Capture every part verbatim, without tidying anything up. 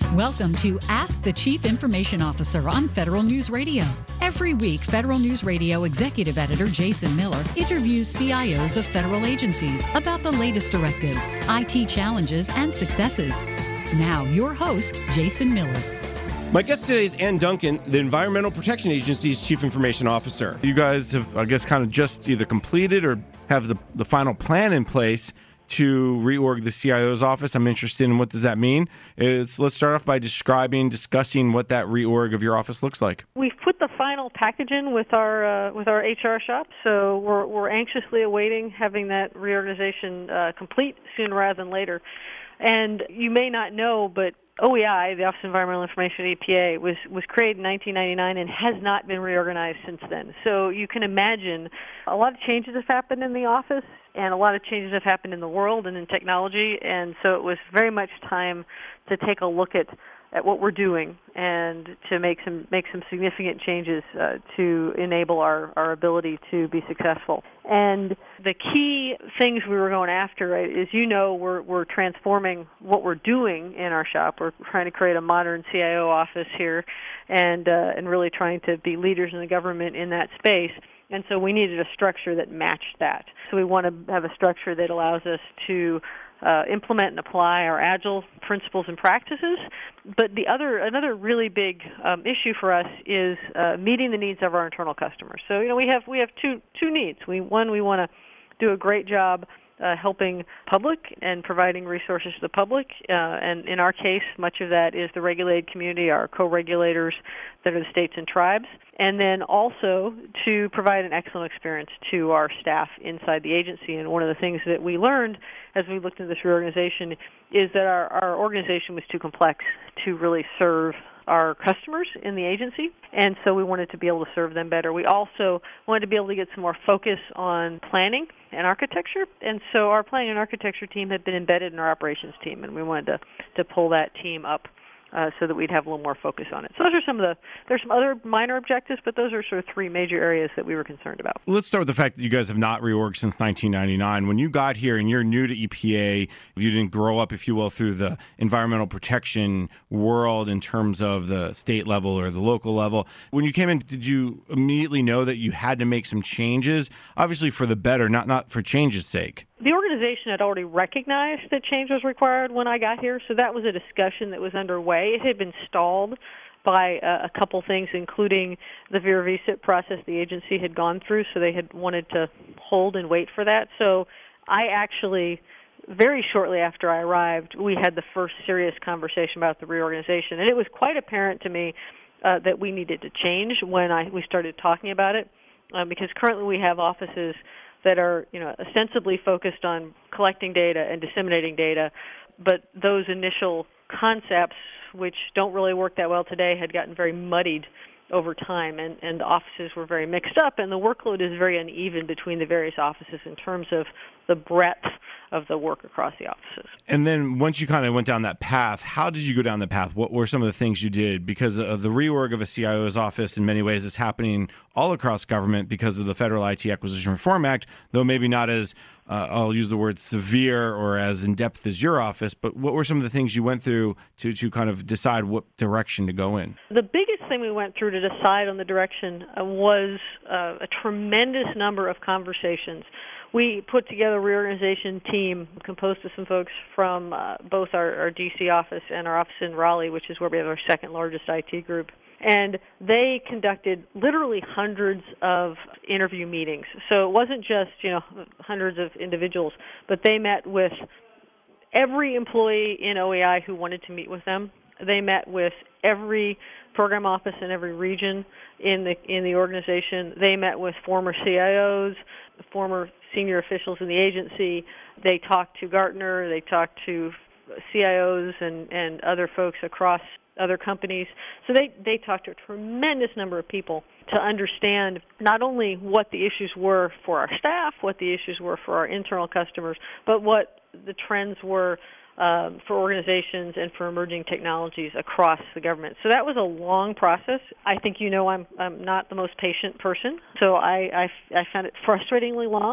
Welcome to Ask the Chief Information Officer on Federal News Radio. Every week, Federal News Radio Executive Editor Jason Miller interviews C I Os of federal agencies about the latest directives, I T challenges, and successes. Now, your host, Jason Miller. My guest today is Ann Duncan, the Environmental Protection Agency's Chief Information Officer. You guys have, I guess, kind of just either completed or have the, the final plan in place to reorg the C I O's office. I'm interested in what does that mean. It's, let's start off by describing, discussing what that reorg of your office looks like. We've put the final package in with our uh, with our H R shop, so we're we're anxiously awaiting having that reorganization uh, complete sooner rather than later. And you may not know, but O E I, the Office of Environmental Information at E P A, was, was created in nineteen ninety-nine and has not been reorganized since then. So you can imagine a lot of changes have happened in the office, and a lot of changes have happened in the world and in technology, and so it was very much time to take a look at, at what we're doing and to make some make some significant changes uh, to enable our, our ability to be successful. And the key things we were going after, right, is, you know, we're we're transforming what we're doing in our shop. We're trying to create a modern C I O office here, and uh, and really trying to be leaders in the government in that space. And so we needed a structure that matched that. So we want to have a structure that allows us to uh, implement and apply our agile principles and practices. But the other, another really big um, issue for us is uh, meeting the needs of our internal customers. So, you know, we have we have two two needs. We one, we want to do a great job Uh, helping public and providing resources to the public. Uh, and in our case, much of that is the regulated community, our co-regulators that are the states and tribes. And then also to provide an excellent experience to our staff inside the agency. And one of the things that we learned as we looked into this reorganization is that our, our organization was too complex to really serve our customers in the agency, and so we wanted to be able to serve them better. We also wanted to be able to get some more focus on planning and architecture, and so our planning and architecture team had been embedded in our operations team, and we wanted to, to pull that team up uh, so that we'd have a little more focus on it. So those are some of the, there's some other minor objectives, but those are sort of three major areas that we were concerned about. Let's start with the fact that you guys have not reorged since nineteen ninety-nine. When you got here and you're new to E P A, you didn't grow up, if you will, through the environmental protection world in terms of the state level or the local level. When you came in, did you immediately know that you had to make some changes, obviously for the better, not, not for change's sake? The organization had already recognized that change was required when I got here, so that was a discussion that was underway. It had been stalled by uh, a couple things, including the Vera V S I P process the agency had gone through, so they had wanted to hold and wait for that. So I actually, very shortly after I arrived, we had the first serious conversation about the reorganization, and it was quite apparent to me uh, that we needed to change when I we started talking about it, uh, because currently we have offices that are, you know, ostensibly focused on collecting data and disseminating data, but those initial concepts, which don't really work that well today, had gotten very muddied over time, and, and the offices were very mixed up, and the workload is very uneven between the various offices in terms of the breadth of the work across the offices. And then once you kind of went down that path, how did you go down the path? What were some of the things you did? Because of the reorg of a C I O's office in many ways is happening all across government because of the Federal I T Acquisition Reform Act, though maybe not as, uh, I'll use the word severe or as in-depth as your office, but what were some of the things you went through to, to kind of decide what direction to go in? The biggest thing we went through to decide on the direction uh, was uh, a tremendous number of conversations. We put together a reorganization team composed of some folks from uh, both our, our D C office and our office in Raleigh, which is where we have our second largest I T group. And they conducted literally hundreds of interview meetings. So it wasn't just, you know, hundreds of individuals, but they met with every employee in O E I who wanted to meet with them. They met with every program office in every region in the in the organization. They met with former C I Os, former senior officials in the agency. They talked to Gartner. They talked to C I Os and, and other folks across other companies. So they, they talked to a tremendous number of people to understand not only what the issues were for our staff, what the issues were for our internal customers, but what the trends were um, for organizations and for emerging technologies across the government. So that was a long process. I think you know I'm, I'm not the most patient person, so I, I, I found it frustratingly long,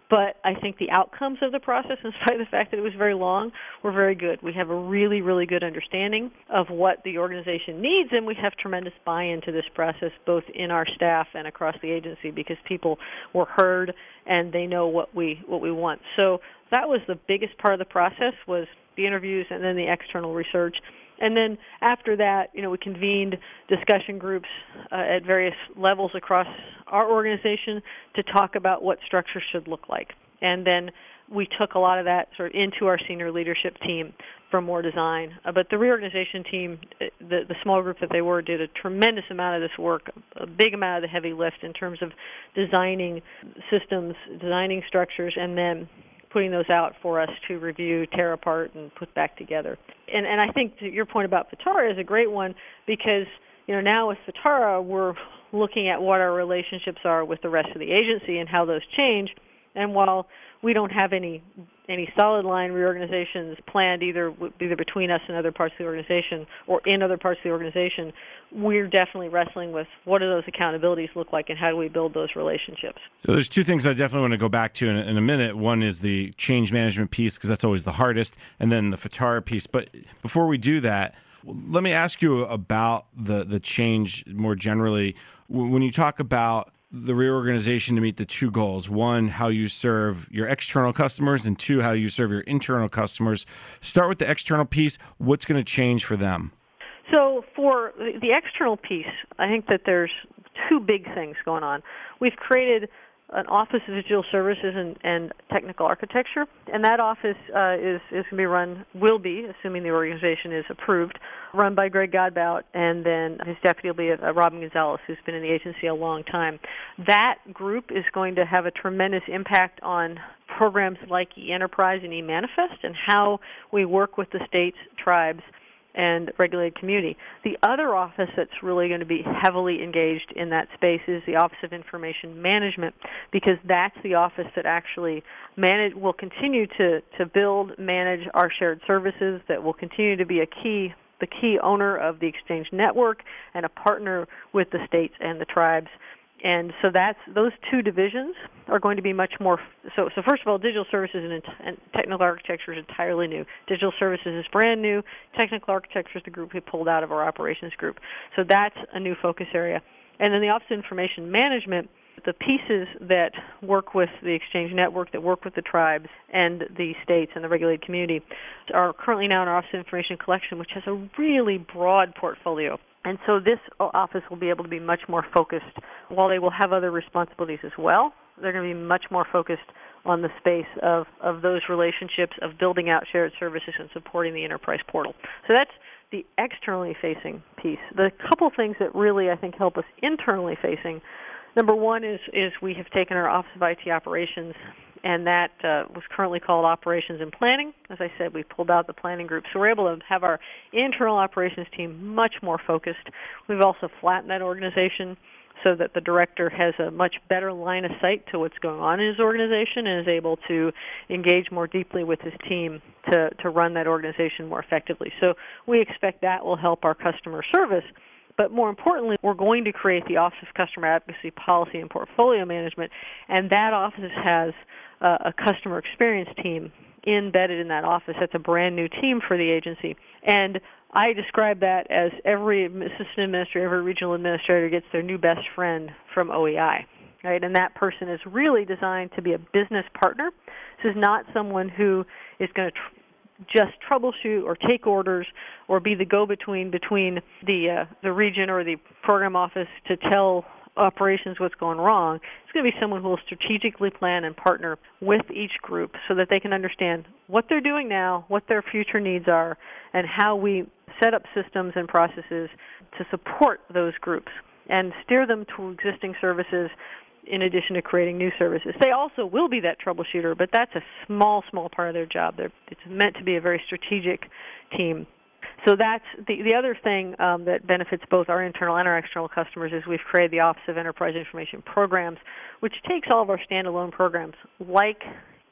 But I think the outcomes of the process, in spite of the fact that it was very long, were very good. We have a really, really good understanding of what the organization needs, and we have tremendous buy-in to this process, both in our staff and across the agency, because people were heard and they know what we what we want. So that was the biggest part of the process, was the interviews and then the external research. And then after that, you know, we convened discussion groups uh, at various levels across our organization to talk about what structure should look like. And then we took a lot of that sort of into our senior leadership team for more design. Uh, but the reorganization team, the, the small group that they were, did a tremendous amount of this work, a big amount of the heavy lift in terms of designing systems, designing structures, and then putting those out for us to review, tear apart, and put back together. And and I think to your point about FITARA is a great one, because you know now with FITARA we're looking at what our relationships are with the rest of the agency and how those change. And while we don't have any any solid line reorganizations planned either either between us and other parts of the organization or in other parts of the organization, we're definitely wrestling with what do those accountabilities look like and how do we build those relationships. So there's two things I definitely want to go back to in a, in a minute. One is the change management piece, because that's always the hardest, and then the FITARA piece. But before we do that, let me ask you about the, the change more generally. When you talk about the reorganization to meet the two goals, one, how you serve your external customers, and two, how you serve your internal customers. Start with the external piece. What's going to change for them? So for the external piece, I think that there's two big things going on. We've created an Office of Digital Services and, and Technical Architecture, and that office uh, is, is going to be run, will be, assuming the organization is approved, run by Greg Godbout, and then his deputy will be uh, Robin Gonzalez, who's been in the agency a long time. That group is going to have a tremendous impact on programs like eEnterprise and eManifest and how we work with the states, tribes, and regulated community. The other office that's really going to be heavily engaged in that space is the Office of Information Management, because that's the office that actually manage, will continue to, to build, manage our shared services, that will continue to be a key, the key owner of the Exchange Network and a partner with the states and the tribes. And so that's those two divisions are going to be much more. So, so first of all, digital services and, and technical architecture is entirely new. Digital services is brand new. Technical architecture is the group we pulled out of our operations group. So that's a new focus area. And then the Office of Information Management, the pieces that work with the Exchange Network, that work with the tribes and the states and the regulated community, are currently now in our Office of Information Collection, which has a really broad portfolio. And so this office will be able to be much more focused. While they will have other responsibilities as well, they're going to be much more focused on the space of, of those relationships, of building out shared services and supporting the enterprise portal. So that's the externally facing piece. The couple things that really, I think, help us internally facing, number one is, is we have taken our Office of I T Operations, and that uh, was currently called Operations and Planning. As I said, we pulled out the planning group. So we're able to have our internal operations team much more focused. We've also flattened that organization so that the director has a much better line of sight to what's going on in his organization and is able to engage more deeply with his team to, to run that organization more effectively. So we expect that will help our customer service. But more importantly, we're going to create the Office of Customer Advocacy, Policy, and Portfolio Management, and that office has uh, a customer experience team embedded in that office. That's a brand new team for the agency. And I describe that as every assistant administrator, every regional administrator gets their new best friend from O E I. Right? And that person is really designed to be a business partner. This is not someone who is going to tr- just troubleshoot or take orders or be the go-between between the uh, the region or the program office to tell operations what's going wrong. It's going to be someone who will strategically plan and partner with each group so that they can understand what they're doing now, what their future needs are, and how we set up systems and processes to support those groups and steer them to existing services in addition to creating new services. They also will be that troubleshooter, but that's a small, small part of their job. They're, it's meant to be a very strategic team. So that's the, the other thing um, that benefits both our internal and our external customers is we've created the Office of Enterprise Information Programs, which takes all of our standalone programs like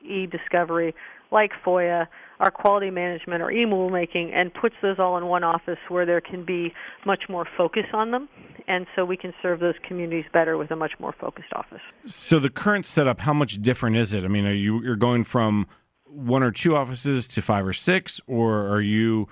e-discovery, like FOIA, our quality management, our e-rulemaking, and puts those all in one office where there can be much more focus on them. And so we can serve those communities better with a much more focused office. So the current setup, how much different is it? I mean, are you you're going from one or two offices to five or six, or are you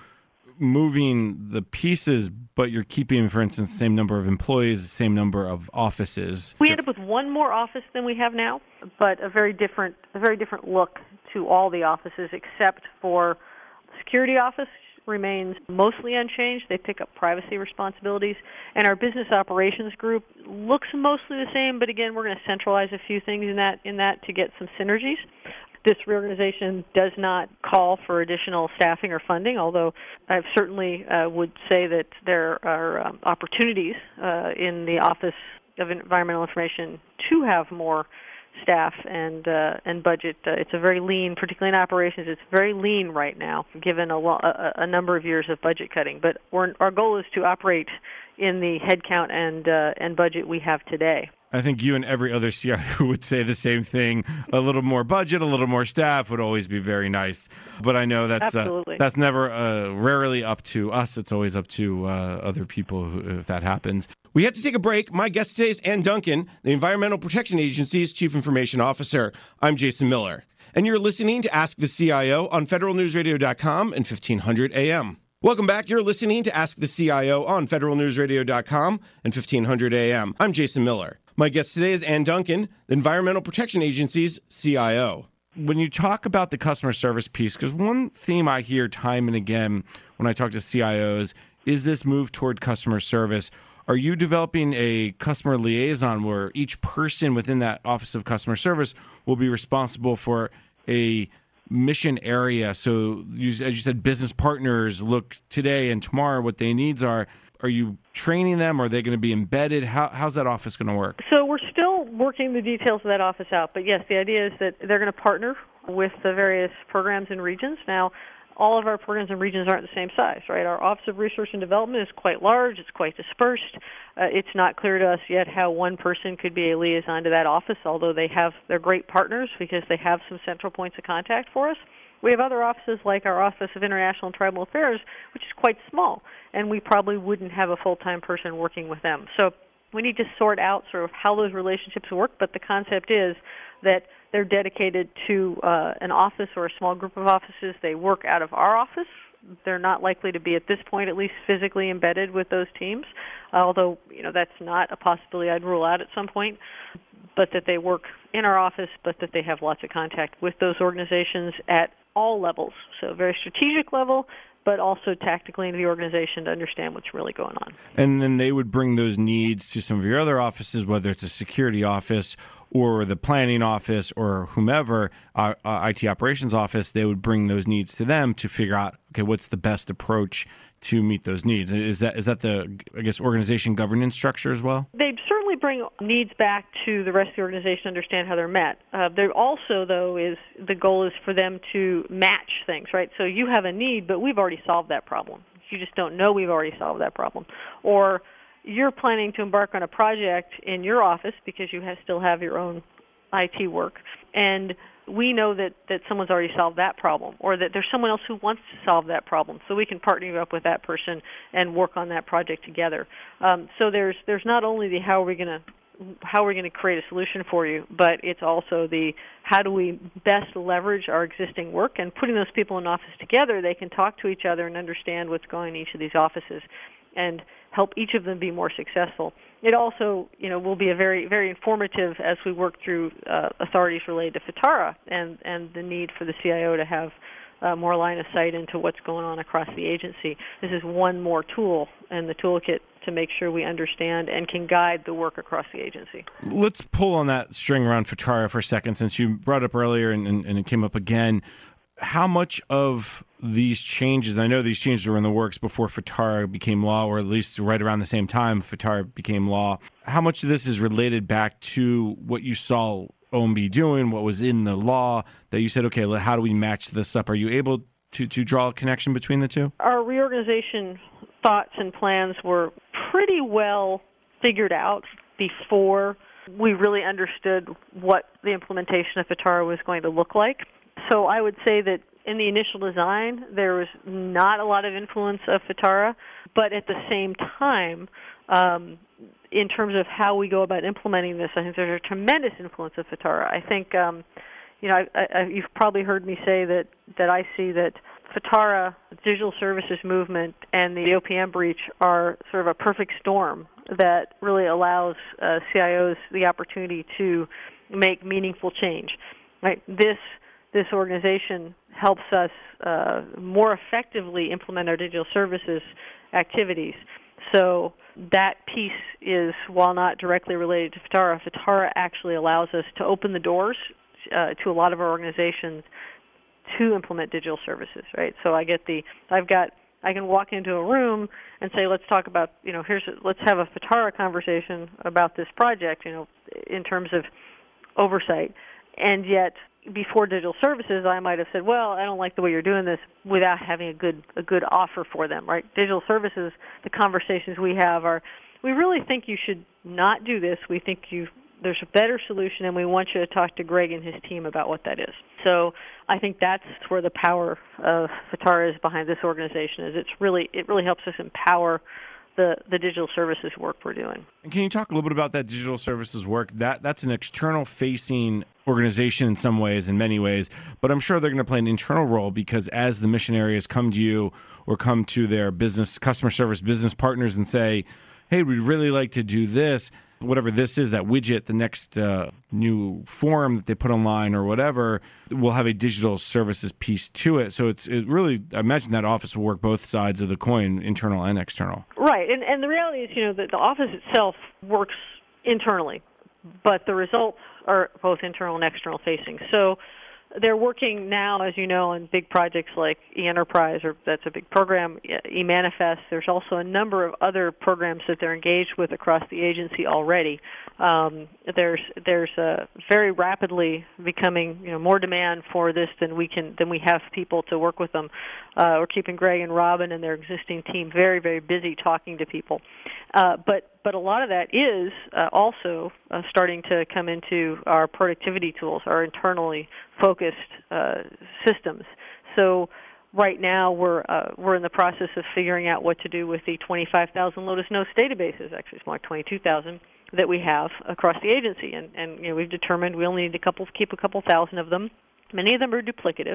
moving the pieces, but you're keeping, for instance, the same number of employees, the same number of offices? We end up with one more office than we have now, but a very different, a very different look to all the offices, except for the security office remains mostly unchanged. They pick up privacy responsibilities, and our business operations group looks mostly the same. But again, we're going to centralize a few things in that in that to get some synergies. This reorganization does not call for additional staffing or funding, although I certainly uh, would say that there are um, opportunities uh, in the Office of Environmental Information to have more staff and uh, and budget. Uh, it's a very lean, particularly in operations, it's very lean right now, given a, lo- a, a number of years of budget cutting. But we're, our goal is to operate in the headcount and uh, and budget we have today. I think you and every other C I O would say the same thing. A little more budget, a little more staff would always be very nice. But I know that's uh, that's never uh, rarely up to us. It's always up to uh, other people who, if that happens. We have to take a break. My guest today is Ann Duncan, the Environmental Protection Agency's Chief Information Officer. I'm Jason Miller. And you're listening to Ask the C I O on federal news radio dot com and fifteen hundred A M. Welcome back. You're listening to Ask the C I O on federal news radio dot com and fifteen hundred A M. I'm Jason Miller. My guest today is Ann Duncan, the Environmental Protection Agency's C I O. When you talk about the customer service piece, because one theme I hear time and again when I talk to C I Os is this move toward customer service. Are you developing a customer liaison where each person within that Office of Customer Service will be responsible for a mission area? So, you, as you said, business partners look today and tomorrow what their needs are. Are you training them? Are they going to be embedded? How, how's that office going to work? So we're still working the details of that office out. But yes, the idea is that they're going to partner with the various programs and regions. Now, all of our programs and regions aren't the same size, right? Our Office of Research and Development is quite large. It's quite dispersed. Uh, it's not clear to us yet how one person could be a liaison to that office, although they have, they're great partners because they have some central points of contact for us. We have other offices like our Office of International and Tribal Affairs, which is quite small, and we probably wouldn't have a full-time person working with them. So we need to sort out sort of how those relationships work, but the concept is that they're dedicated to uh, an office or a small group of offices. They work out of our office. They're not likely to be, at this point, at least physically embedded with those teams, although, you know, that's not a possibility I'd rule out at some point, but that they work in our office, but that they have lots of contact with those organizations at all levels, so very strategic level, but also tactically into the organization to understand what's really going on. And then they would bring those needs to some of your other offices, whether it's a security office or the planning office or whomever, uh, uh, I T operations office. They would bring those needs to them to figure out, okay, what's the best approach to meet those needs? Is that is that the, I guess, organization governance structure as well? They certainly bring needs back to the rest of the organization to understand how they're met. Uh, there also, though, is the goal is for them to match things, right? So you have a need, but we've already solved that problem. You just don't know we've already solved that problem. Or you're planning to embark on a project in your office because you have, still have your own I T work, and we know that, that someone's already solved that problem, or that there's someone else who wants to solve that problem, so we can partner you up with that person and work on that project together. Um, so there's there's not only the how are we going to how we're going to create a solution for you, but it's also the how do we best leverage our existing work, and putting those people in office together, they can talk to each other and understand what's going on in each of these offices and help each of them be more successful. It also, you know, will be a very, very informative as we work through uh, authorities related to FITARA and, and the need for the C I O to have uh, more line of sight into what's going on across the agency. This is one more tool in the toolkit to make sure we understand and can guide the work across the agency. Let's pull on that string around FITARA for a second, since you brought it up earlier and, and, and it came up again. How much of these changes, and I know these changes were in the works before FITARA became law, or at least right around the same time FITARA became law, how much of this is related back to what you saw O M B doing, what was in the law, that you said, okay, how do we match this up? Are you able to, to draw a connection between the two? Our reorganization thoughts and plans were pretty well figured out before we really understood what the implementation of FITARA was going to look like. So I would say that in the initial design, there was not a lot of influence of FITARA, but at the same time, um, in terms of how we go about implementing this, I think there's a tremendous influence of FITARA. I think, um, you know, I, I, you've probably heard me say that, that I see that FITARA, the digital services movement, and the O P M breach are sort of a perfect storm that really allows uh, C I Os the opportunity to make meaningful change. Right? This this organization helps us uh, more effectively implement our digital services activities. So that piece is, while not directly related to FITARA, FITARA actually allows us to open the doors uh, to a lot of our organizations to implement digital services, right? So I get the, I've got, I can walk into a room and say, let's talk about, you know, here's, let's have a FITARA conversation about this project, you know, in terms of oversight. And yet, before digital services, I might have said, well, I don't like the way you're doing this, without having a good, a good offer for them, right? Digital services, the conversations we have are, we really think you should not do this. We think you there's a better solution, and we want you to talk to Greg and his team about what that is. So I think that's where the power of FITARA is behind this organization. Is it's really it really helps us empower the the digital services work we're doing. And can you talk a little bit about that digital services work? That that's an external-facing organization in some ways, in many ways, but I'm sure they're going to play an internal role, because as the mission areas come to you or come to their business customer service business partners and say, hey, we'd really like to do this, whatever this is, that widget, the next uh, new form that they put online or whatever, will have a digital services piece to it. So it's it really, I imagine that office will work both sides of the coin, internal and external. Right, and and the reality is, you know, that the office itself works internally, but the results are both internal and external facing. So they're working now, as you know, on big projects like eEnterprise, or that's a big program, eManifest. There's also a number of other programs that they're engaged with across the agency already. Um, there's there's uh, very rapidly becoming, you know, more demand for this than we can than we have people to work with them. Uh, we're keeping Greg and Robin and their existing team very very busy talking to people. Uh, but but a lot of that is uh, also uh, starting to come into our productivity tools, our internally focused uh, systems. So right now we're uh, we're in the process of figuring out what to do with the twenty-five thousand Lotus Notes databases. Actually, it's more like twenty-two thousand that we have across the agency, and and you know we've determined we only need a couple keep a couple thousand of them. Many of them are duplicative.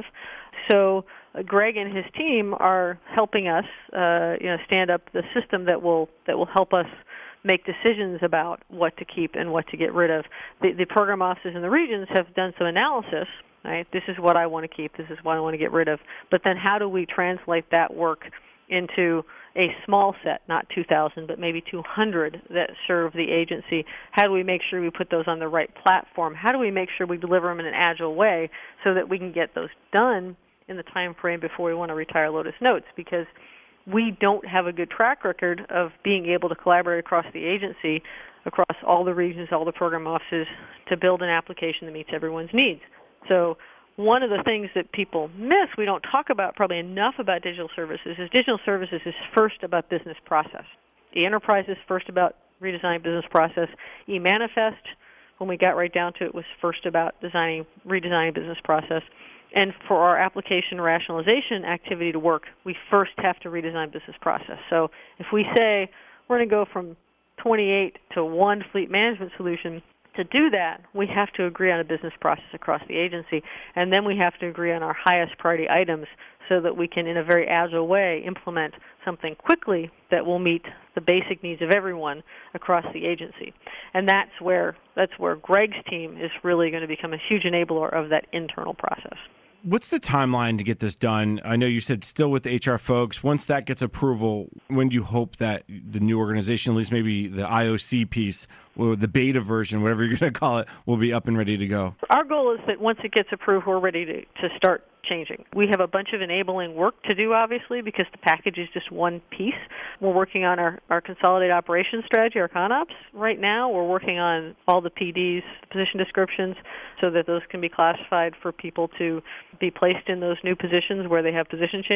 So uh, Greg and his team are helping us, uh, you know, stand up the system that will that will help us make decisions about what to keep and what to get rid of. The, the program offices in the regions have done some analysis. Right, this is what I want to keep. This is what I want to get rid of. But then, how do we translate that work into a small set, not two thousand, but maybe two hundred that serve the agency? How do we make sure we put those on the right platform? How do we make sure we deliver them in an agile way so that we can get those done in the time frame before we want to retire Lotus Notes? Because we don't have a good track record of being able to collaborate across the agency, across all the regions, all the program offices, to build an application that meets everyone's needs. So one of the things that people miss, we don't talk about probably enough about digital services, is digital services is first about business process. eEnterprise is first about redesigning business process. eManifest, when we got right down to it, was first about designing, redesigning business process. And for our application rationalization activity to work, we first have to redesign business process. So if we say we're going to go from twenty-eight to one fleet management solution, to do that, we have to agree on a business process across the agency, and then we have to agree on our highest priority items so that we can, in a very agile way, implement something quickly that will meet the basic needs of everyone across the agency. And that's where that's where Greg's team is really going to become a huge enabler of that internal process. What's the timeline to get this done? I know you said still with the H R folks. Once that gets approval, when do you hope that the new organization, at least maybe the I O C piece, or the beta version, whatever you're going to call it, will be up and ready to go? Our goal is that once it gets approved, we're ready to, to start changing. We have a bunch of enabling work to do, obviously, because the package is just one piece. We're working on our, our consolidated operations strategy, our ConOps. Right now, we're working on all the P Ds, position descriptions, so that those can be classified for people to be placed in those new positions where they have position changes.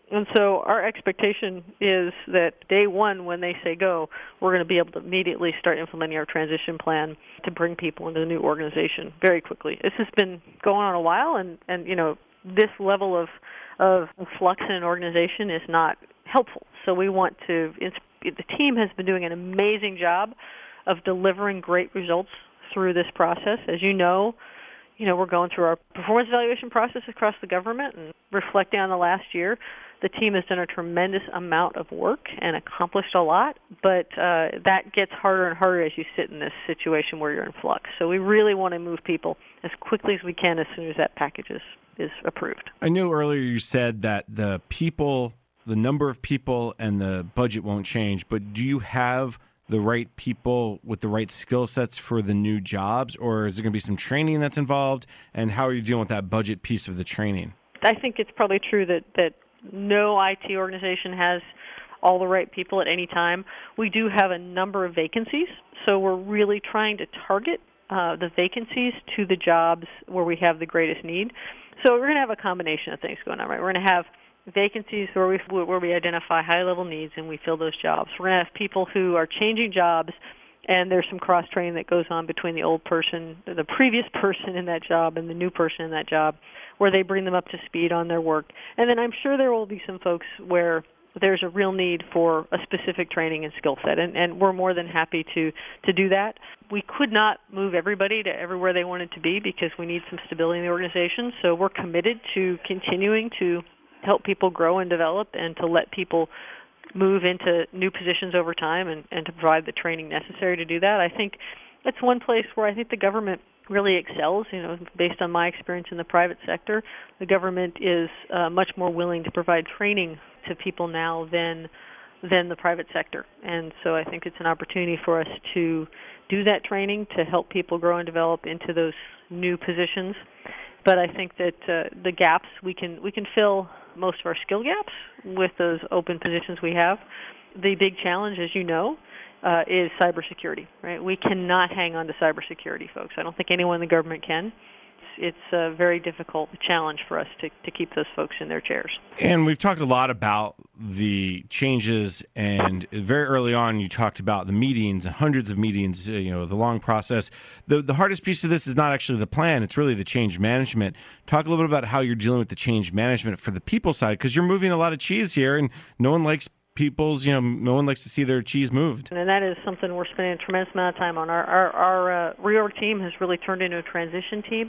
And so our expectation is that day one, when they say go, we're going to be able to immediately start implementing our transition plan to bring people into the new organization very quickly. This has been going on a while, and, and you know, this level of, of flux in an organization is not helpful. So we want to, the team has been doing an amazing job of delivering great results through this process. As you know, you know, we're going through our performance evaluation process across the government and reflecting on the last year. The team has done a tremendous amount of work and accomplished a lot, but uh, that gets harder and harder as you sit in this situation where you're in flux. So we really want to move people as quickly as we can as soon as that package is, is approved. I know earlier you said that the people, the number of people and the budget won't change, but do you have the right people with the right skill sets for the new jobs, or is there going to be some training that's involved, and how are you dealing with that budget piece of the training? I think it's probably true that, that no I T organization has all the right people at any time. We do have a number of vacancies, so we're really trying to target uh, the vacancies to the jobs where we have the greatest need. So we're going to have a combination of things going on, right? We're going to have vacancies where we where we identify high-level needs and we fill those jobs. We're going to have people who are changing jobs, and there's some cross-training that goes on between the old person, the previous person in that job, and the new person in that job, where they bring them up to speed on their work. And then I'm sure there will be some folks where there's a real need for a specific training and skill set, and, and we're more than happy to, to do that. We could not move everybody to everywhere they wanted to be because we need some stability in the organization, so we're committed to continuing to help people grow and develop and to let people move into new positions over time and, and to provide the training necessary to do that. I think that's one place where I think the government really excels. You know, based on my experience in the private sector, the government is uh, much more willing to provide training to people now than than the private sector. And so I think it's an opportunity for us to do that training to help people grow and develop into those new positions. But I think that uh, the gaps, we can we can fill most of our skill gaps with those open positions we have. The big challenge, as you know, uh, is cybersecurity, right? We cannot hang on to cybersecurity, folks. I don't think anyone in the government can. It's a very difficult challenge for us to, to keep those folks in their chairs. And we've talked a lot about the changes, and very early on you talked about the meetings and hundreds of meetings, you know, the long process. The the hardest piece of this is not actually the plan, it's really the change management. Talk a little bit about how you're dealing with the change management for the people side, because you're moving a lot of cheese here, and no one likes people's, you know, no one likes to see their cheese moved. And that is something we're spending a tremendous amount of time on. Our our, our uh, reorg team has really turned into a transition team,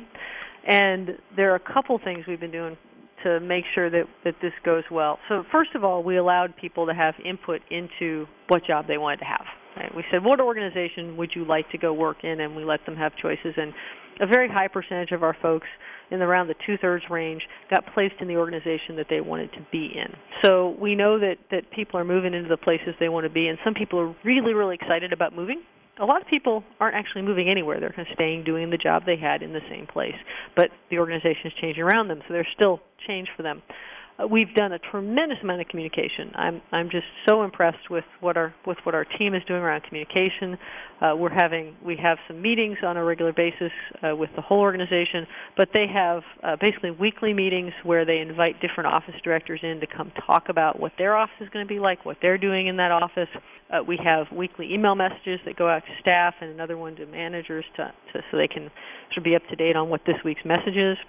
and there are a couple things we've been doing to make sure that, that this goes well. So first of all, we allowed people to have input into what job they wanted to have. Right? We said, what organization would you like to go work in? And we let them have choices. And a very high percentage of our folks, in around the two-thirds range, got placed in the organization that they wanted to be in. So we know that, that people are moving into the places they want to be, and some people are really, really excited about moving. A lot of people aren't actually moving anywhere. They're kind of staying doing the job they had in the same place. But the organization is changing around them, so there's still change for them. Uh, we've done a tremendous amount of communication. I'm I'm just so impressed with what our with what our team is doing around communication. Uh, we're having we have some meetings on a regular basis uh, with the whole organization, but they have uh, basically weekly meetings where they invite different office directors in to come talk about what their office is going to be like, what they're doing in that office. Uh, we have weekly email messages that go out to staff and another one to managers to, to so they can sort of be up to date on what this week's message is.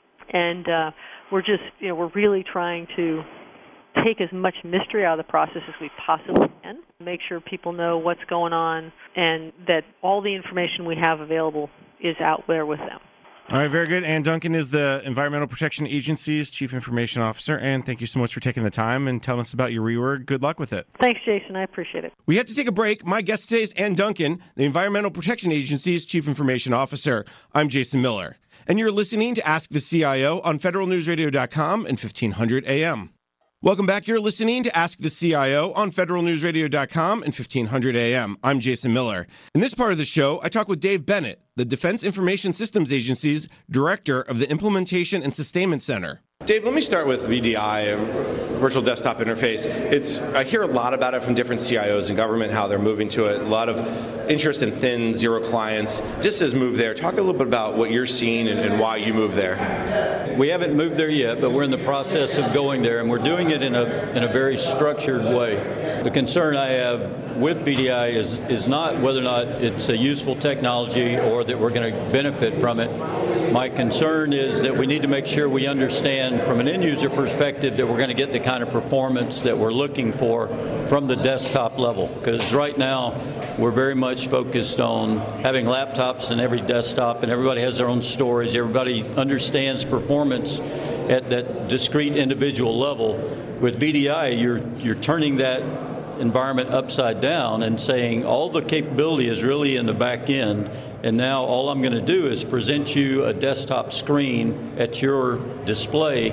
And uh, we're just, you know, we're really trying to take as much mystery out of the process as we possibly can, make sure people know what's going on, and that all the information we have available is out there with them. All right, very good. Ann Duncan is the Environmental Protection Agency's Chief Information Officer. Ann, thank you so much for taking the time and telling us about your reorg. Good luck with it. Thanks, Jason. I appreciate it. We had to take a break. My guest today is Ann Duncan, the Environmental Protection Agency's Chief Information Officer. I'm Jason Miller. And you're listening to Ask the C I O on federal news radio dot com and fifteen hundred A M. Welcome back. You're listening to Ask the C I O on federal news radio dot com and fifteen hundred A M. I'm Jason Miller. In this part of the show, I talk with Dave Bennett, the Defense Information Systems Agency's Director of the Implementation and Sustainment Center. Dave, let me start with V D I, Virtual Desktop Interface. It's I hear a lot about it from different C I Os in government, how they're moving to it. A lot of interest in thin, zero clients. D I S has moved there. Talk a little bit about what you're seeing and, and why you moved there. we haven't moved there yet, but we're in the process of going there, and we're doing it in a in a very structured way. The concern I have with V D I is is not whether or not it's a useful technology or that we're going to benefit from it. My concern is that we need to make sure we understand from an end user perspective that we're going to get the kind of performance that we're looking for from the desktop level. Because right now we're very much focused on having laptops in every desktop, and everybody has their own storage. Everybody understands performance at that discrete individual level. With V D I, you're you're turning that environment upside down and saying all the capability is really in the back end, and now all I'm going to do is present you a desktop screen at your display,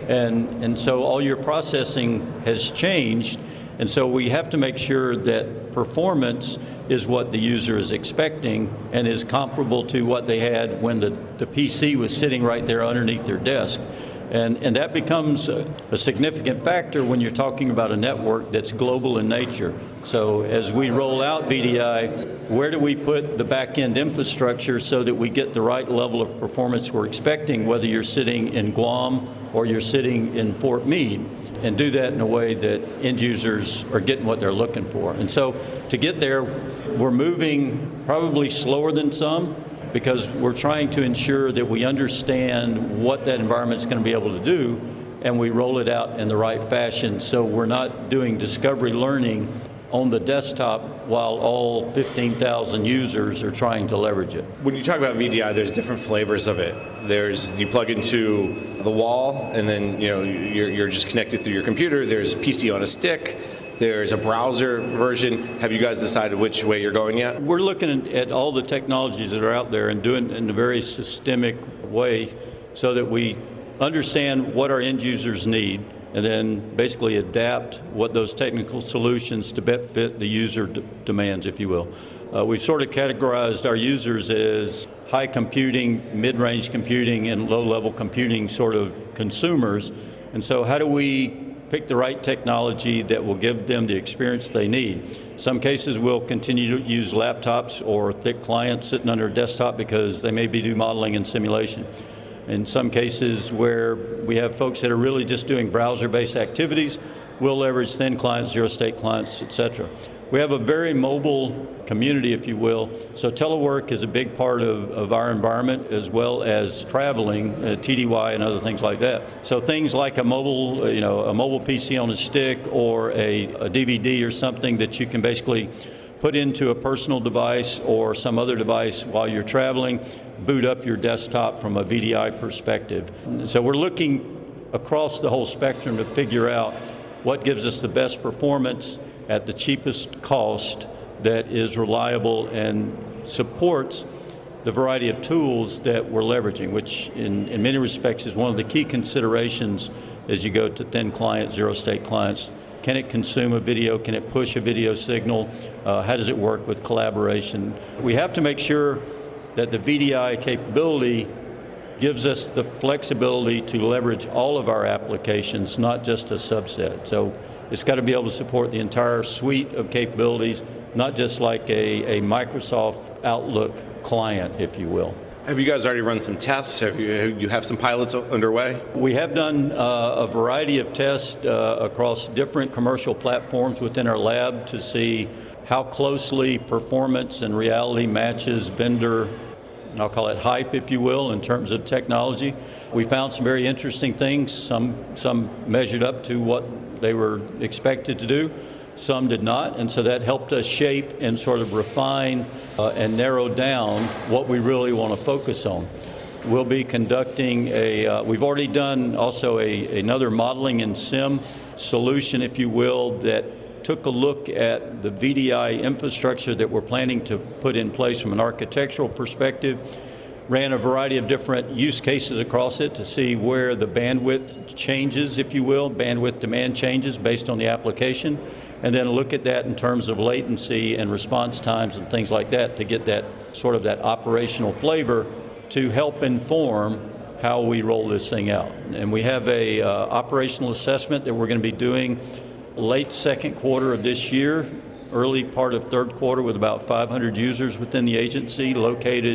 and and so all your processing has changed, and so we have to make sure that performance is what the user is expecting and is comparable to what they had when the, the P C was sitting right there underneath their desk. And, and that becomes a, a significant factor when you're talking about a network that's global in nature. So as we roll out V D I, where do we put the back-end infrastructure so that we get the right level of performance we're expecting, whether you're sitting in Guam or you're sitting in Fort Meade, and do that in a way that end users are getting what they're looking for. And so to get there, we're moving probably slower than some, because we're trying to ensure that we understand what that environment's going to be able to do, and we roll it out in the right fashion so we're not doing discovery learning on the desktop while all fifteen thousand users are trying to leverage it. When you talk about V D I, there's different flavors of it. There's, you plug into the wall, and then you know you're, you're just connected through your computer. There's P C on a stick. There's a browser version. Have you guys decided which way you're going yet? We're looking at all the technologies that are out there and doing it in a very systemic way so that we understand what our end users need and then basically adapt what those technical solutions to best fit the user d- demands, if you will. Uh, we've sort of categorized our users as high computing, mid-range computing, and low-level computing sort of consumers. And so how do we pick the right technology that will give them the experience they need? Some cases we'll continue to use laptops or thick clients sitting under a desktop because they may be do modeling and simulation. In some cases where we have folks that are really just doing browser-based activities, we'll leverage thin clients, zero-state clients, et cetera. We have a very mobile community, if you will, so telework is a big part of, of our environment, as well as traveling, uh, T D Y and other things like that. So things like a mobile, you know, a mobile P C on a stick or a, a D V D or something that you can basically put into a personal device or some other device while you're traveling, boot up your desktop from a V D I perspective. So we're looking across the whole spectrum to figure out what gives us the best performance at the cheapest cost that is reliable and supports the variety of tools that we're leveraging, which in, in many respects is one of the key considerations as you go to thin client, zero-state clients. Can it consume a video? Can it push a video signal? Uh, how does it work with collaboration? We have to make sure that the V D I capability gives us the flexibility to leverage all of our applications, not just a subset. So it's got to be able to support the entire suite of capabilities, not just like a, a Microsoft Outlook client, if you will. Have you guys already run some tests? Have you, you have some pilots underway? We have done uh, a variety of tests uh, across different commercial platforms within our lab to see how closely performance and reality matches vendor, I'll call it hype, if you will, in terms of technology. We found some very interesting things. Some, some measured up to what they were expected to do. Some did not, and so that helped us shape and sort of refine uh, and narrow down what we really want to focus on. We'll be conducting a, uh, we've already done also a, another modeling and sim solution, if you will, that took a look at the V D I infrastructure that we're planning to put in place from an architectural perspective, ran a variety of different use cases across it to see where the bandwidth changes, if you will, bandwidth demand changes based on the application, and then look at that in terms of latency and response times and things like that to get that sort of that operational flavor to help inform how we roll this thing out. And we have a uh, operational assessment that we're going to be doing late second quarter of this year, early part of third quarter, with about five hundred users within the agency located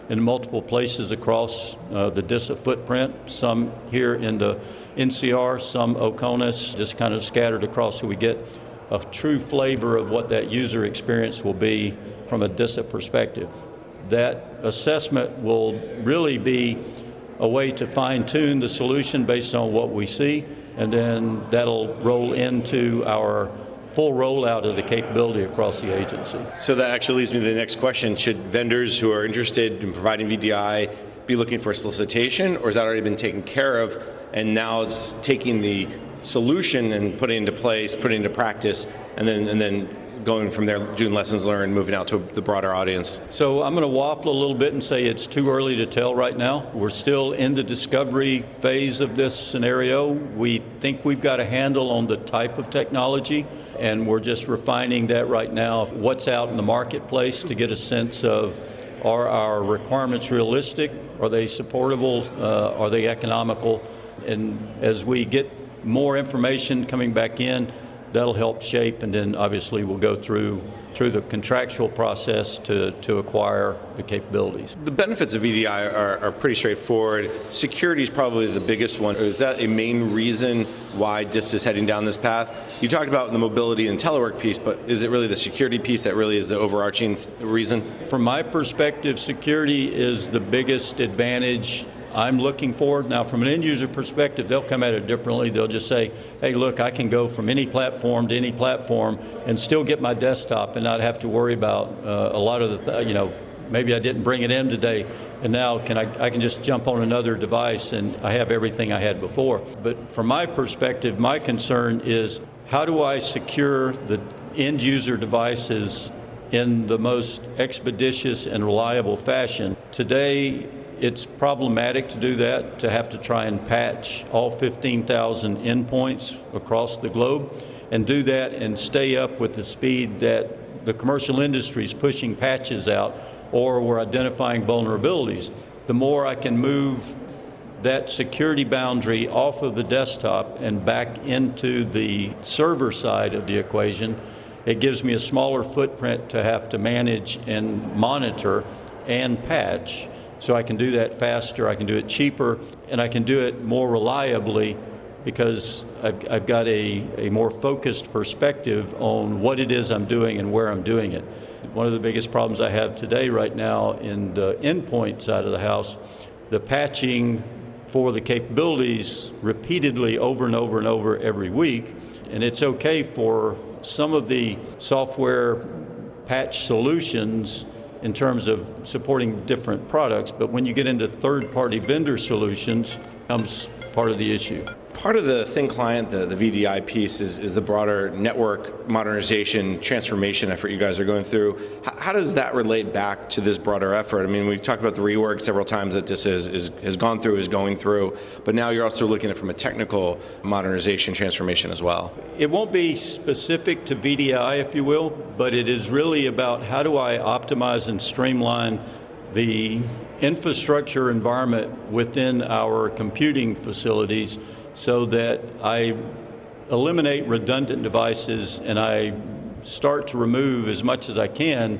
in multiple places across uh, the DISA footprint, some here in the N C R, some OCONUS, just kind of scattered across so we get a true flavor of what that user experience will be from a DISA perspective. That assessment will really be a way to fine-tune the solution based on what we see, and then that'll roll into our full rollout of the capability across the agency. So that actually leads me to the next question. Should vendors who are interested in providing V D I be looking for a solicitation, or has that already been taken care of, and now it's taking the solution and putting it into place, putting it into practice, and then and then going from there, doing lessons learned, moving out to the broader audience? So I'm going to waffle a little bit and say it's too early to tell right now. We're still in the discovery phase of this scenario. We think we've got a handle on the type of technology, and we're just refining that right now. What's out in the marketplace to get a sense of, are our requirements realistic? Are they supportable? Uh, are they economical? And as we get more information coming back in, that'll help shape, and then obviously we'll go through through the contractual process to, to acquire the capabilities. The benefits of V D I are, are pretty straightforward. Security is probably the biggest one. Is that a main reason why DISA is heading down this path? You talked about the mobility and telework piece, but is it really the security piece that really is the overarching th- reason? From my perspective, security is the biggest advantage I'm looking for. Now, from an end user perspective, they'll come at it differently. They'll just say, hey, look, I can go from any platform to any platform and still get my desktop and not have to worry about uh, a lot of the, th- you know, maybe I didn't bring it in today, and now can I, I can just jump on another device and I have everything I had before. But from my perspective, my concern is, how do I secure the end user devices in the most expeditious and reliable fashion? Today, it's problematic to do that, to have to try and patch all fifteen thousand endpoints across the globe and do that and stay up with the speed that the commercial industry is pushing patches out, or we're identifying vulnerabilities. The more I can move that security boundary off of the desktop and back into the server side of the equation, it gives me a smaller footprint to have to manage and monitor and patch. So I can do that faster, I can do it cheaper, and I can do it more reliably because I've, I've got a, a more focused perspective on what it is I'm doing and where I'm doing it. One of the biggest problems I have today right now in the endpoint side of the house, the patching for the capabilities repeatedly over and over and over every week, and it's okay for some of the software patch solutions in terms of supporting different products, but when you get into third-party vendor solutions, comes part of the issue. Part of the thin client, the, the V D I piece, is, is the broader network modernization transformation effort you guys are going through. H- how does that relate back to this broader effort? I mean, we've talked about the rework several times that this is, is, has gone through, is going through, but now you're also looking at it from a technical modernization transformation as well. It won't be specific to V D I, if you will, but it is really about how do I optimize and streamline the infrastructure environment within our computing facilities so that I eliminate redundant devices and I start to remove as much as I can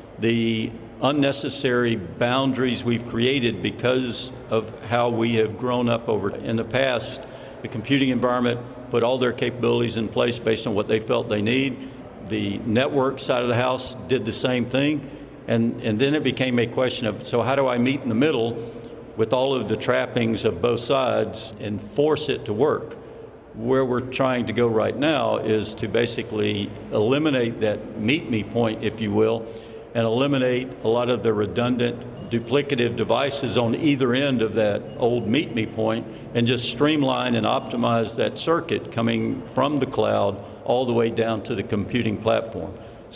the unnecessary boundaries we've created because of how we have grown up over in the past. The computing environment put all their capabilities in place based on what they felt they need. The network side of the house did the same thing. And, and then it became a question of, so how do I meet in the middle with all of the trappings of both sides and force it to work? Where we're trying to go right now is to basically eliminate that meet me point, if you will, and eliminate a lot of the redundant, duplicative devices on either end of that old meet me point and just streamline and optimize that circuit coming from the cloud all the way down to the computing platform.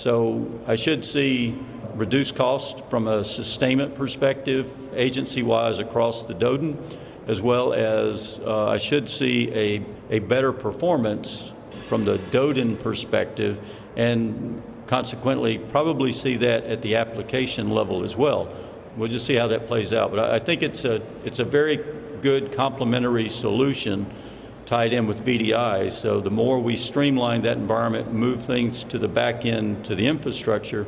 So I should see reduced cost from a sustainment perspective, agency-wise across the D O D N, as well as uh, I should see a, a better performance from the D O D N perspective, and consequently probably see that at the application level as well. We'll just see how that plays out. But I, I think it's a it's a very good complementary solution tied in with V D I. So the more we streamline that environment, move things to the back end, to the infrastructure,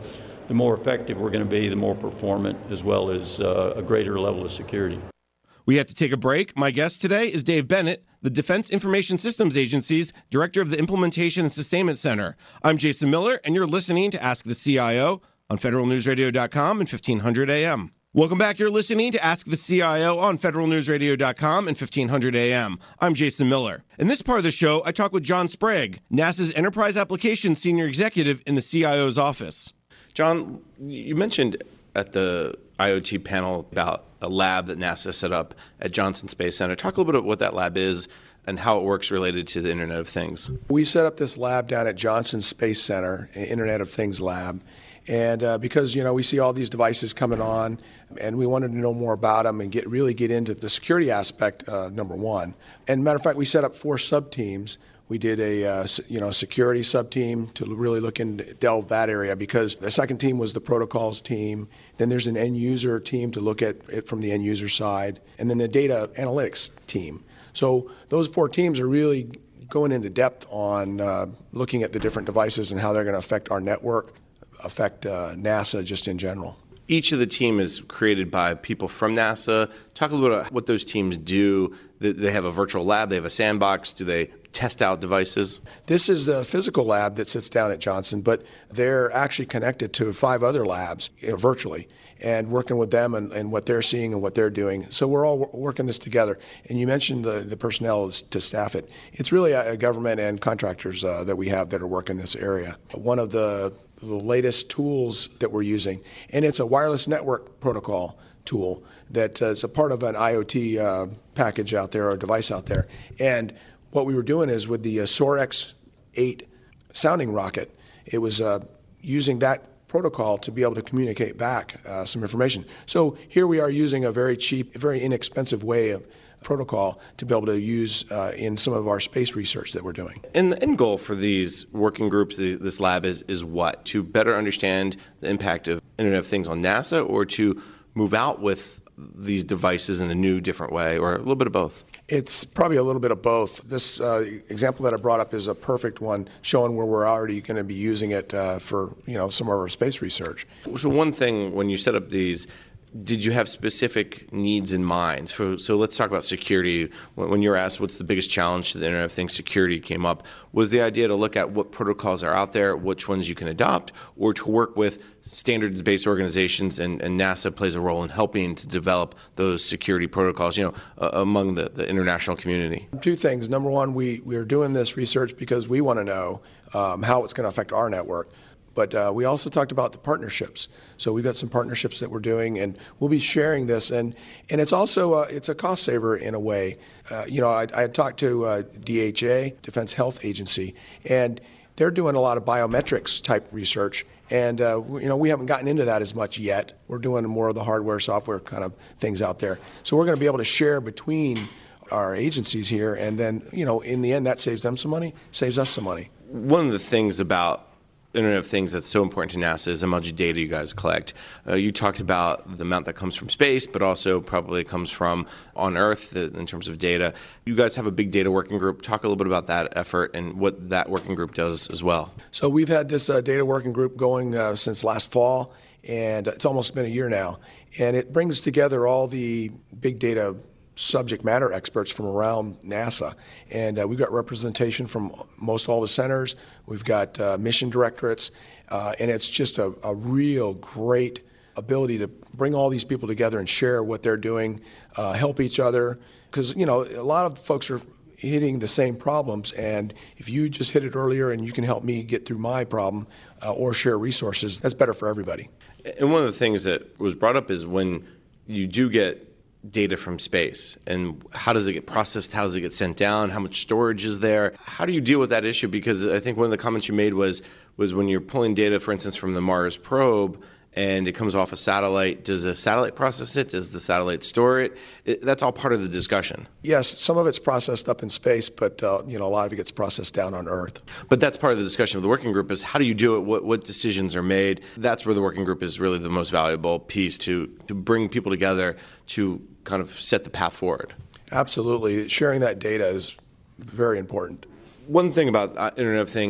the more effective we're going to be, the more performant, as well as uh, a greater level of security. We have to take a break. My guest today is Dave Bennett, the Defense Information Systems Agency's Director of the Implementation and Sustainment Center. I'm Jason Miller, and you're listening to Ask the C I O on federal news radio dot com and fifteen hundred A M. Welcome back. You're listening to Ask the C I O on federal news radio dot com and fifteen hundred A M. I'm Jason Miller. In this part of the show, I talk with John Sprague, NASA's Enterprise Applications Senior Executive in the C I O's office. John, you mentioned at the I O T panel about a lab that NASA set up at Johnson Space Center. Talk a little bit about what that lab is and how it works related to the Internet of Things. We set up this lab down at Johnson Space Center, Internet of Things lab. And uh, because, you know, we see all these devices coming on, and we wanted to know more about them and get really get into the security aspect, uh, number one. And matter of fact, we set up four sub-teams. We did a uh, you know security sub-team to really look into delve that area, because the second team was the protocols team. Then there's an end user team to look at it from the end user side, and then the data analytics team. So those four teams are really going into depth on uh, looking at the different devices and how they're going to affect our network, affect uh, NASA just in general. Each of the team is created by people from NASA. Talk a little bit about what those teams do. They have a virtual lab, they have a sandbox. Do they test out devices? This is the physical lab that sits down at Johnson, but they're actually connected to five other labs, you know, virtually, and working with them and, and what they're seeing and what they're doing. So we're all w- working this together. And you mentioned the, the personnel to staff it. It's really a, a government and contractors uh, that we have that are working this area. One of the, the latest tools that we're using, and it's a wireless network protocol tool that uh, is a part of an I O T uh, package out there or device out there. And what we were doing is with the uh, SOAR-X eight sounding rocket, it was uh, using that protocol to be able to communicate back uh, some information. So here we are using a very cheap, very inexpensive way of protocol to be able to use uh, in some of our space research that we're doing. And the end goal for these working groups, this lab, is, is what? To better understand the impact of Internet of Things on NASA, or to move out with these devices in a new, different way, or a little bit of both? It's probably a little bit of both. This uh, example that I brought up is a perfect one, showing where we're already going to be using it uh, for, you know, some of our space research. So one thing, when you set up these, did you have specific needs in mind? So, so let's talk about security. When, when you were asked what's the biggest challenge to the Internet of Things, security came up. Was the idea to look at what protocols are out there, which ones you can adopt, or to work with standards-based organizations, and, and NASA plays a role in helping to develop those security protocols, you know, uh, among the, the international community? Two things. Number one, we, we are doing this research because we want to know um, how it's going to affect our network. But uh, we also talked about the partnerships. So we've got some partnerships that we're doing, and we'll be sharing this. And, and it's also uh, it's a cost saver in a way. Uh, you know, I, I had talked to uh, D H A, Defense Health Agency, and they're doing a lot of biometrics type research. And, uh, you know, we haven't gotten into that as much yet. We're doing more of the hardware, software kind of things out there. So we're going to be able to share between our agencies here. And then, you know, in the end, that saves them some money, saves us some money. One of the things about Internet of Things that's so important to NASA is how much data you guys collect. Uh, you talked about the amount that comes from space, but also probably comes from on Earth the, in terms of data. You guys have a big data working group. Talk a little bit about that effort and what that working group does as well. So we've had this uh, data working group going uh, since last fall, and it's almost been a year now. And it brings together all the big data subject matter experts from around NASA. And uh, we've got representation from most all the centers. We've got uh, mission directorates. Uh, and it's just a, a real great ability to bring all these people together and share what they're doing, uh, help each other. Because, you know, a lot of folks are hitting the same problems. And if you just hit it earlier and you can help me get through my problem uh, or share resources, that's better for everybody. And one of the things that was brought up is when you do get data from space, and how does it get processed, how does it get sent down, how much storage is there, how do you deal with that issue? Because I think one of the comments you made was was when you're pulling data, for instance, from the Mars probe and it comes off a satellite, does the satellite process it? Does the satellite store it? it that's all part of the discussion. Yes, some of it's processed up in space, but uh, you know, a lot of it gets processed down on Earth. But that's part of the discussion of the working group is how do you do it? What, what decisions are made? That's where the working group is really the most valuable piece to, to bring people together to kind of set the path forward. Absolutely. Sharing that data is very important. One thing about uh, Internet of Things,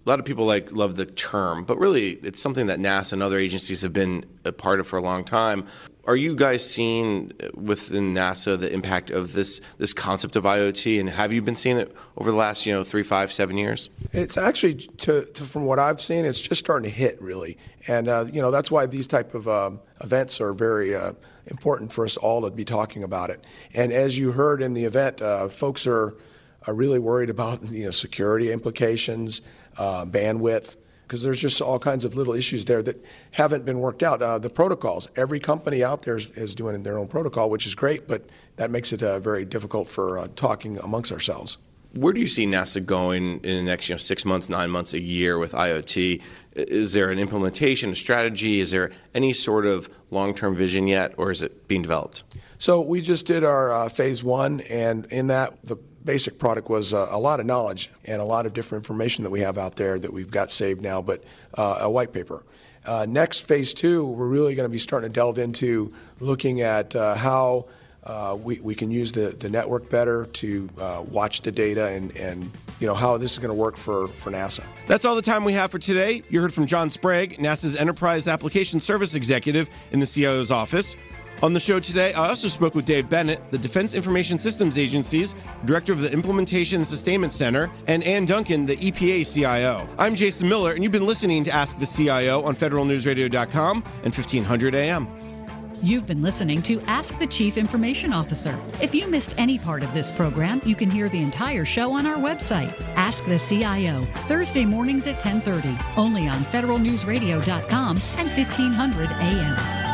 A lot of people like love the term, but really it's something that NASA and other agencies have been a part of for a long time. Are you guys seeing within NASA the impact of this this concept of IoT, and have you been seeing it over the last, you know, three, five, seven years? It's actually, to, to, from what I've seen, it's just starting to hit, really. And, uh, you know, that's why these type of um, events are very uh, important for us all to be talking about it. And as you heard in the event, uh, folks are, are really worried about, you know, security implications, uh, bandwidth, because there's just all kinds of little issues there that haven't been worked out. Uh, the protocols, every company out there is, is doing their own protocol, which is great, but that makes it uh, very difficult for uh, talking amongst ourselves. Where do you see NASA going in the next, you know, six months, nine months, a year with IoT? Is there an implementation, a strategy? Is there any sort of long-term vision yet, or is it being developed? So we just did our uh, phase one, and in that, the basic product was uh, a lot of knowledge and a lot of different information that we have out there that we've got saved now, but uh, a white paper. Uh, next, phase two, we're really going to be starting to delve into looking at uh, how uh, we, we can use the, the network better to uh, watch the data and, and you know how this is going to work for, for NASA. That's all the time we have for today. You heard from John Sprague, NASA's Enterprise Application Service Executive in the C I O's office. On the show today, I also spoke with Dave Bennett, the Defense Information Systems Agency's Director of the Implementation and Sustainment Center, and Ann Duncan, the E P A C I O. I'm Jason Miller, and you've been listening to Ask the C I O on federal news radio dot com and fifteen hundred A M. You've been listening to Ask the Chief Information Officer. If you missed any part of this program, you can hear the entire show on our website, Ask the C I O, Thursday mornings at ten thirty, only on federal news radio dot com and fifteen hundred A M.